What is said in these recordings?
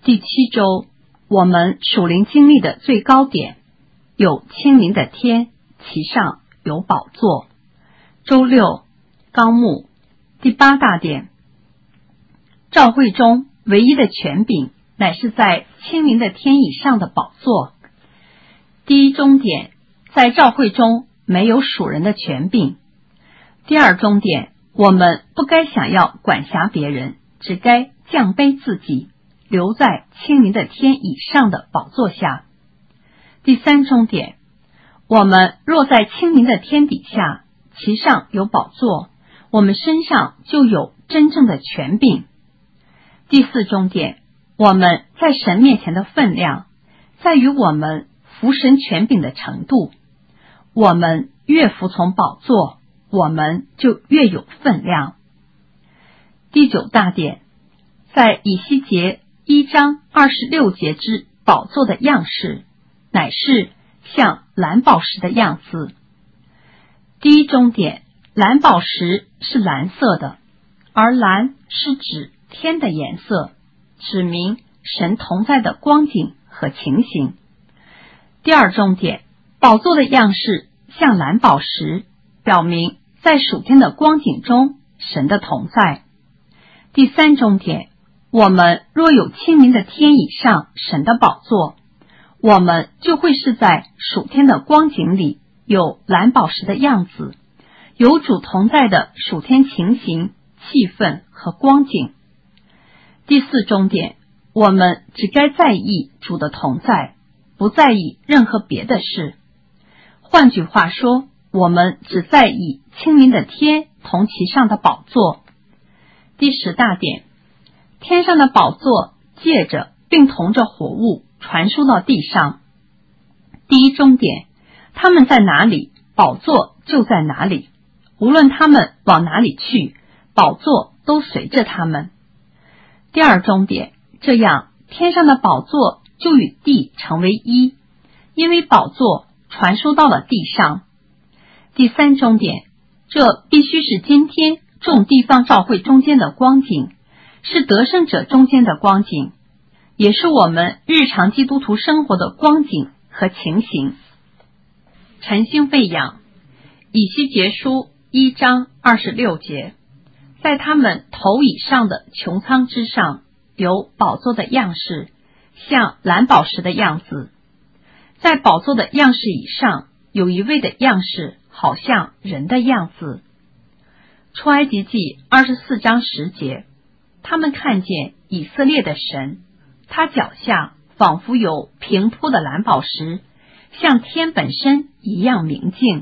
第7周，我们属灵经历的最高点有清明的天，其上有宝座。周六，纲目第8大点，召会中唯一的权柄乃是在清明的天以上的宝座。第一中点，在召会中没有属人的权柄。第二中点，我们不该想要管辖别人，只该降卑自己，留在清明的天以上的宝座下。第三中点，我们若在清明的天底下，其上有宝座，我们身上就有真正的权柄。第四中点，我们在神面前的分量，在于我们服神权柄的程度。我们越服从宝座，我们就越有分量。第9大点，在以西结1章26节之宝座的样式，乃是像蓝宝石的样子。第一中点，蓝宝石是蓝色的，而蓝是指天的颜色，指明神同在的光景和情形。第二中点，宝座的样式像蓝宝石，表明在属天的光景中神的同在。第三中点，我们若有清明的天以上神的宝座，我们就会是在属天的光景里有蓝宝石的样子，有主同在的属天情形、气氛和光景。第四中点，我们只该在意主的同在，不在意任何别的事。换句话说，我们只在意清明的天同其上的宝座。第10大点，天上的宝座借着并同着火物传输到地上。第一中点，他们在哪里，宝座就在哪里，无论他们往哪里去，宝座都随着他们。第二中点，这样天上的宝座就与地成为一，因为宝座传输到了地上。第三中点，这必须是今天众地方教会中间的光景，是得胜者中间的光景，也是我们日常基督徒生活的光景和情形。晨星喂养，以西结书1章26节，在他们头以上的穹苍之上有宝座的样式，像蓝宝石的样子。在宝座的样式以上有一位的样式，好像人的样子。出埃及记24章10节，他们看见以色列的神，他脚下仿佛有平铺的蓝宝石，像天本身一样明净。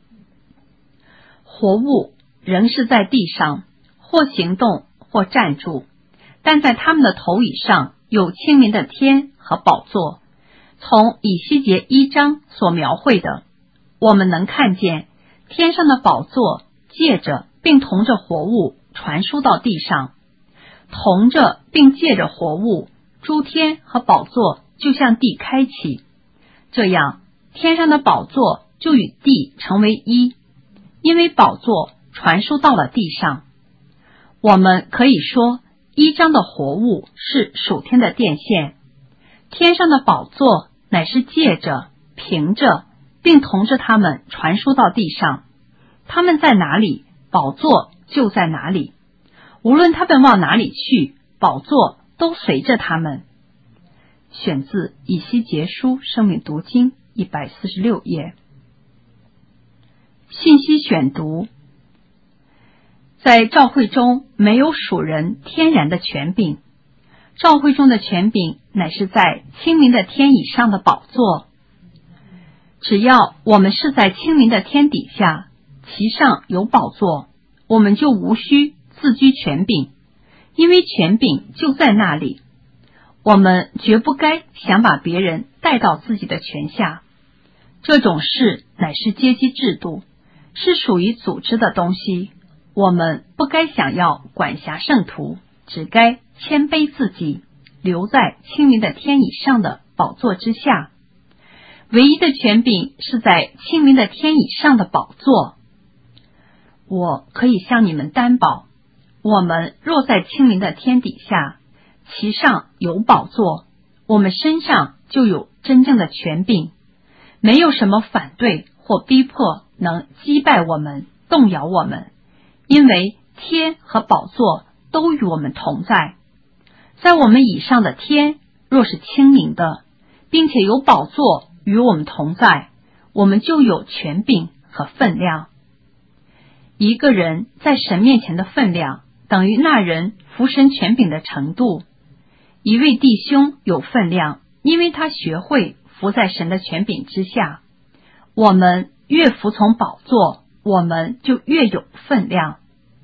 活物仍是在地上，或行动或站住，但在他们的头以上有清明的天和宝座。从以西结1章所描绘的，我们能看见天上的宝座借着并同着活物传输到地上，同着并借着活物，诸天和宝座就向地开启，这样天上的宝座就与地成为一，因为宝座传输到了地上。我们可以说1章的活物是属天的电线，天上的宝座乃是借着、凭着并同着他们传输到地上。他们在哪里，宝座就在哪里，无论他们往哪里去，宝座都随着他们。选自以西结书生命读经146页。信息选读，在召会中没有属人天然的权柄，召会中的权柄乃是在清明的天以上的宝座。只要我们是在清明的天底下，其上有宝座，我们就无需自居权柄，因为权柄就在那里。我们绝不该想把别人带到自己的权下，这种事乃是阶级制度，是属于组织的东西。我们不该想要管辖圣徒，只该谦卑自己，留在清明的天以上的宝座之下。唯一的权柄是在清明的天以上的宝座。我可以向你们担保，我们若在清明的天底下， 其上有宝座，我们身上就有真正的权柄，没有什么反对或逼迫能击败我们、动摇我们，因为天和宝座都与我们同在。在我们以上的天若是清明的，并且有宝座与我们同在，我们就有权柄和分量。一个人在神面前的分量，等于那人服神权柄的程度。一位弟兄有分量，因为他学会服在神的权柄之下。我们越服从宝座，我们就越有分量。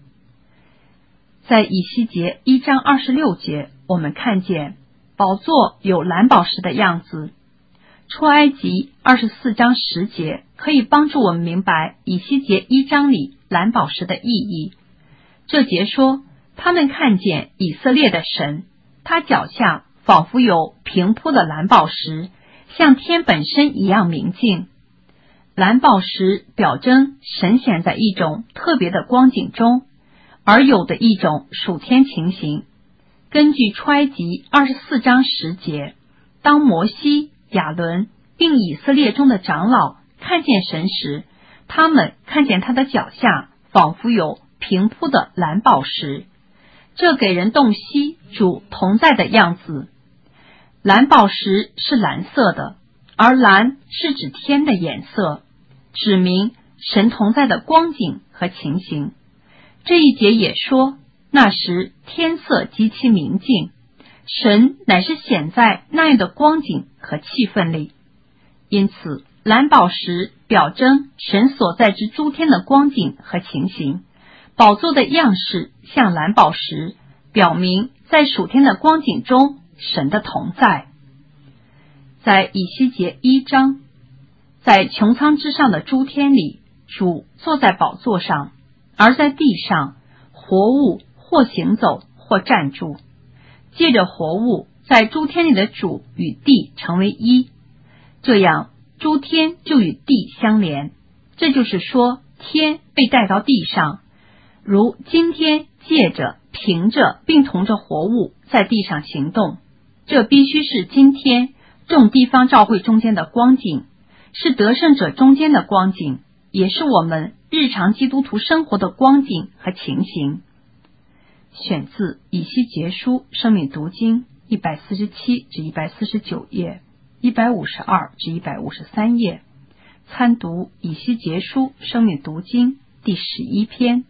在以西结1章26节，我们看见宝座有蓝宝石的样子。出埃及24章10节可以帮助我们明白以西结1章里蓝宝石的意义。这节说，他们看见以色列的神，他脚下仿佛有平铺的蓝宝石，像天本身一样明净。蓝宝石表征神显在一种特别的光景中，而有的一种属天情形。根据出埃及24章10节，当摩西、亚伦并以色列中的长老看见神时，他们看见他的脚下仿佛有平铺的蓝宝石，这给人洞悉主同在的样子。蓝宝石是蓝色的，而蓝是指天的颜色，指明神同在的光景和情形。这一节也说，那时天色极其明净，神乃是显在那样的光景和气氛里。因此蓝宝石表征神所在之诸天的光景和情形，宝座的样式像蓝宝石，表明在属天的光景中神的同在。在以西结1章，在穹苍之上的诸天里，主坐在宝座上，而在地上活物或行走或站住，借着活物在诸天里的主与地成为一，这样诸天就与地相连。这就是说，天被带到地上，如今天借着、凭着并同着活物在地上行动。这必须是今天众地方教会中间的光景，是得胜者中间的光景，也是我们日常基督徒生活的光景和情形。选自以西结书生命读经147至149页，152至153页，参读以西结书生命读经第11篇。